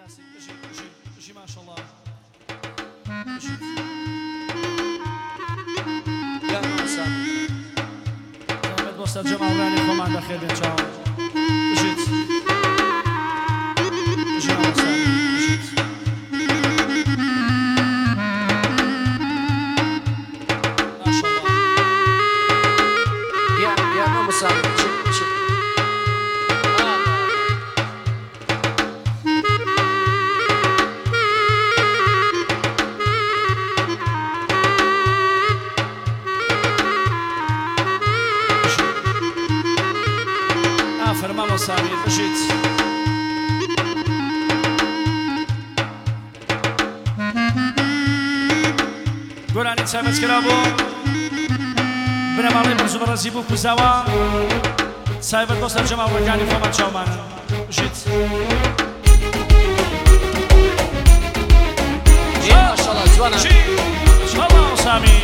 كلاسيك اجي ما شاء الله يا مساء محمد بوسط جمال راني خۆمان بەخێر بێن چاوم بژیت اجي ما مساء بژیت ما شاء الله يا مساء فرمان سامي بجيت گۆرانی چابەت کرا بۆ بنەماڵی بەرز و بەڕێزی بوو کوزاوە سایبەت بۆ سەرجەماڵەکانی خۆمان چاومانە بژیت ماشاءالله جوانە ماشاءالله سامی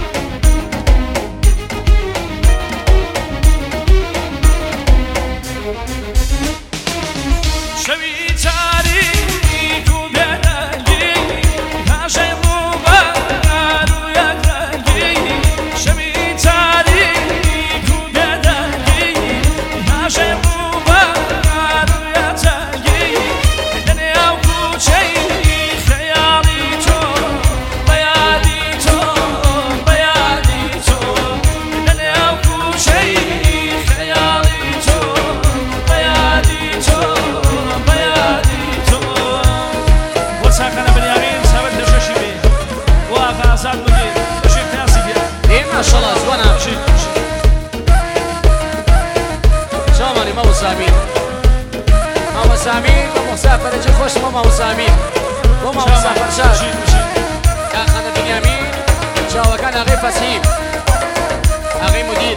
شوی تاریک و بێدەنگی هاژەی ڕووبەر و یەکرەنگی شوی تاریک و بێدەنگی هاژەی ڕووبەر و یەکرەنگی لەنێو کوچەی خەیاڵی تۆ بەیادی تۆ بەیادی تۆ لەنێو کوچەی خەیاڵی تۆ بەیادی تۆ ساكنة بنيامين سابت لجوشي بي وافا عزاد مدير بشيك ناسي بيا ما شاء الله زوانا شامالي ما هو سامين ما هو سامين ومسافر يجي خوش ما هو سامين وما هو مسافر شاش يا خانا بنيامين جاوا كان أغي فسيم أغي مدير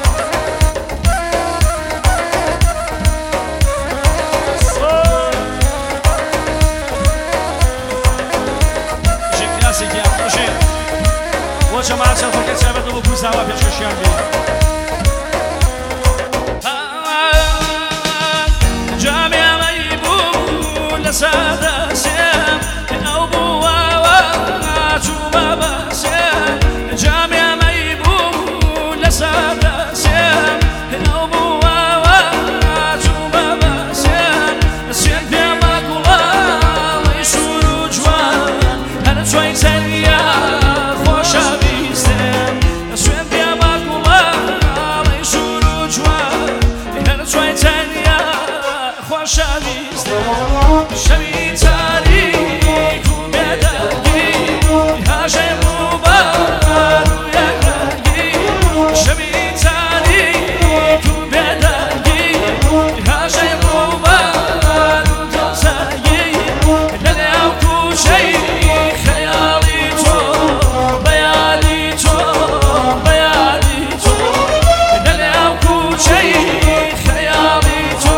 جماعة الفرقة ثابت أبو كوزاوة في الشاشيان بي جامع ميبون لسادة سيام أو بواوات وبابا سيام جامع ميبون لسادة سيام أو بواوات وبابا سيام سيام بيما قوام يسولو جوان أنا شوي سنيا خوشا شوی تاریک و بێدەنگی هاژەی ڕووبەر و یەکرەنگی شوی تاریک و بێدەنگی هاژەی ڕووبەر و دڵتەنگی لەنێو کوچەی خەیاڵی تۆ بەیادی تۆ بەیادی تۆ لەنێو کوچەی خەیاڵی تۆ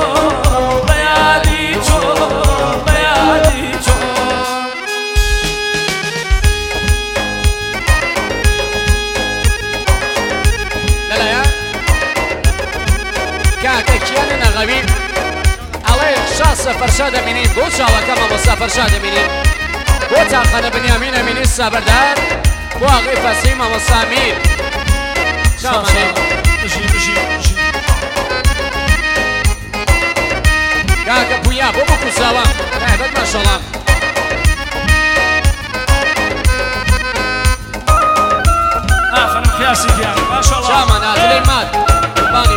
سفر دەبینین بۆ چاوەکەمە بۆ سەفەرشا دەبینین بۆ تاقەنە بنیامین ئەمینی سەبەردار بۆ ئاغی فەسیم ئەمە سامیر چاومانێ کاکە پویا بۆ بۆ کوساوە تایبەت ماشەڵڵا ئافرم کلاسیکیان ماشەڵڵا چاومانە سلەیمان بانی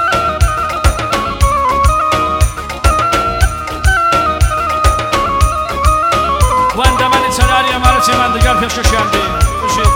وەندەمانی چەناری ئەمانە چێماندەگار پێشکەشیان بێ بژیت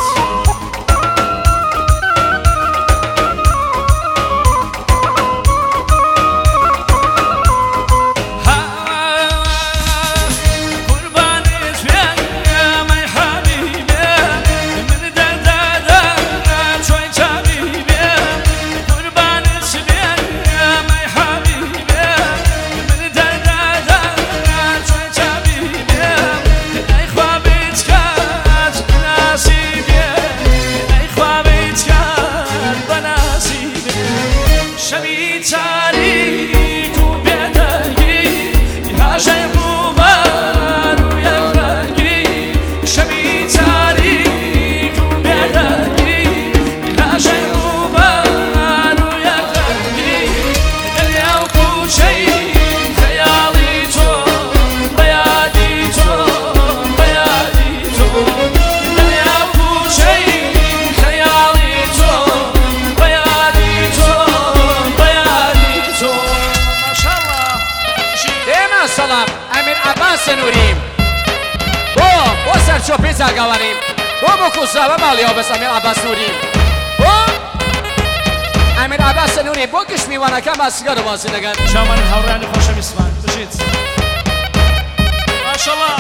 ماشاءالله امیر عباس نوریم بۆ سەرچۆپی جاگاوانیم بۆ کوسابە ماڵیەوە بەس ئەمیر عباس نوریم بۆ ئەمیر عباس نوری بۆ گشتمیوانەکە ماسگەرە باسی دەگەن چاوانی هاوڕانی خۆشەویستمان بژیت ماشاءالله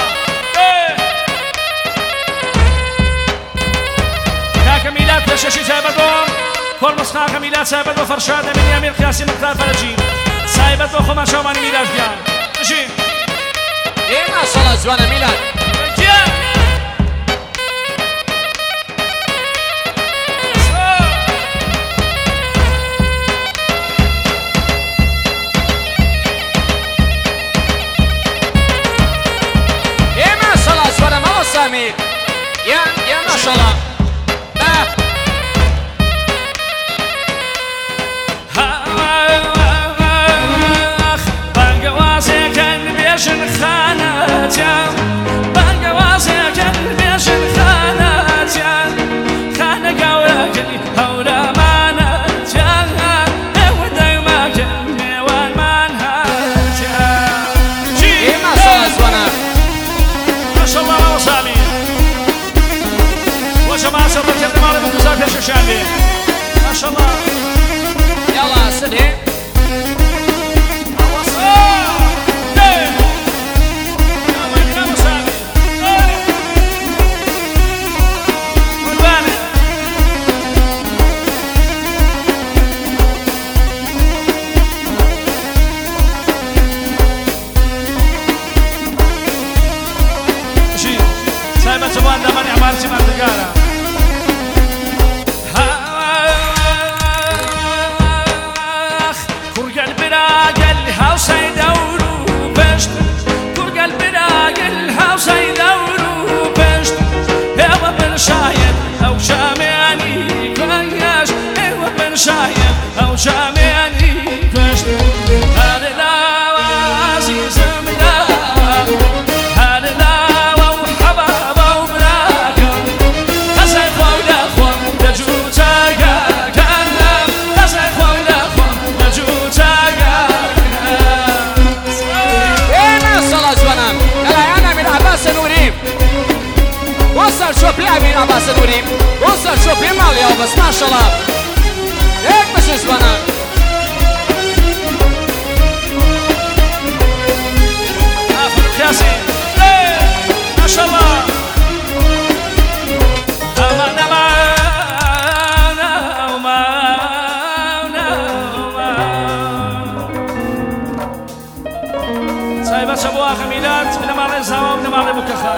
کاکە میلاد پێشەشی تایبەت بۆ کۆڵمەس کاکە میلاد تایبەت بۆ فەرشاد ئەمینی ئەمیر قیاسی مقدار فەرەجی تایبەت بۆ خۆمان چاوانی میلاد گیان بژین ماشاءالله جوانە میلاد سامي يا ما شاء الله بانقوازي كان بيشن خاناتيا بانقوازي كان بيشن خاناتيا خانة قولكني هورا ماناتيا وداي ما كان ميوان مانهاتيا ما شاء الله زوانا ما شاء الله سامي وجماعة صبر كذا ما لك تزاف يا ششامي ما شاء الله يلا سدي جوان دمان عمارتي ما تقارا كرقل براقل هاوسي دورو بشت كرقل براقل هاوسي دورو بشت هوا بن شايد او جامعني كوياش هوا بن شايد او جامعني كوياش هذا لا عزيز ملا هذا لا شوفي أمين عباس نوري وصل شوفي ماليا بس ما شاء الله هيك مش زوانا فرق قياسي ما شاء الله أمان أمان أمان سايبة شبوها خميلات من مالي زاوة من مالي مكخات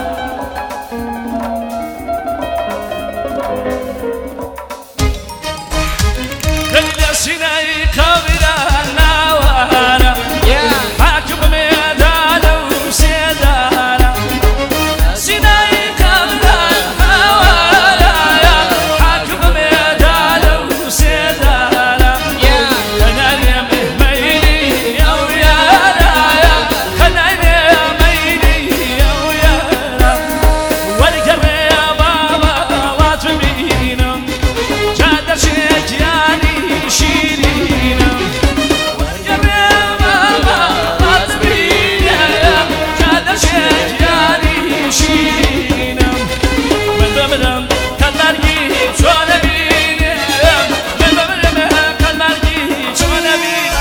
سيناي قبلنا وانا حاكم ميدانا وسيدانا سيناي قبلنا وانا حاكم ميدانا وسيدانا انا يا ميلي يا ويانا انا يا ميلي يا ويانا والقرب يا بابا واتمينا جادر شيكياني شيرينا والقرب ماما أطبينا جادر شجياني شيرينا من بمرم كالمرقي شون بينا من بمرم كالمرقي شون بينا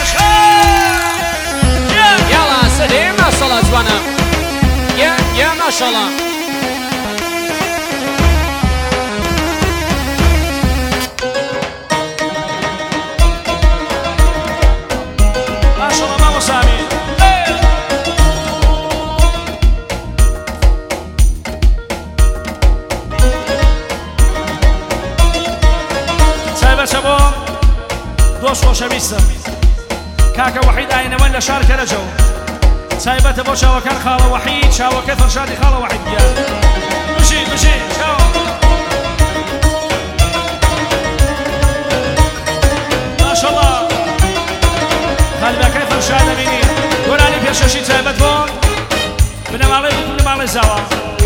يلا سدي ما شاء الله زوانا يا ما شاء الله خۆشەویستم کاکە وەحید ئاینەوەن لە شار کەرەجە و سایبەتە بۆ چاوەکان خاڵە وەحید چاوەکە فەرشادی خاڵە وەحید گیان بژین بژین چاوە ماشەڵڵا قەلبەکەی فەرشاد دەبینی گۆرانی پێشەشی تایبەت بۆ بنەماڵەی زاوە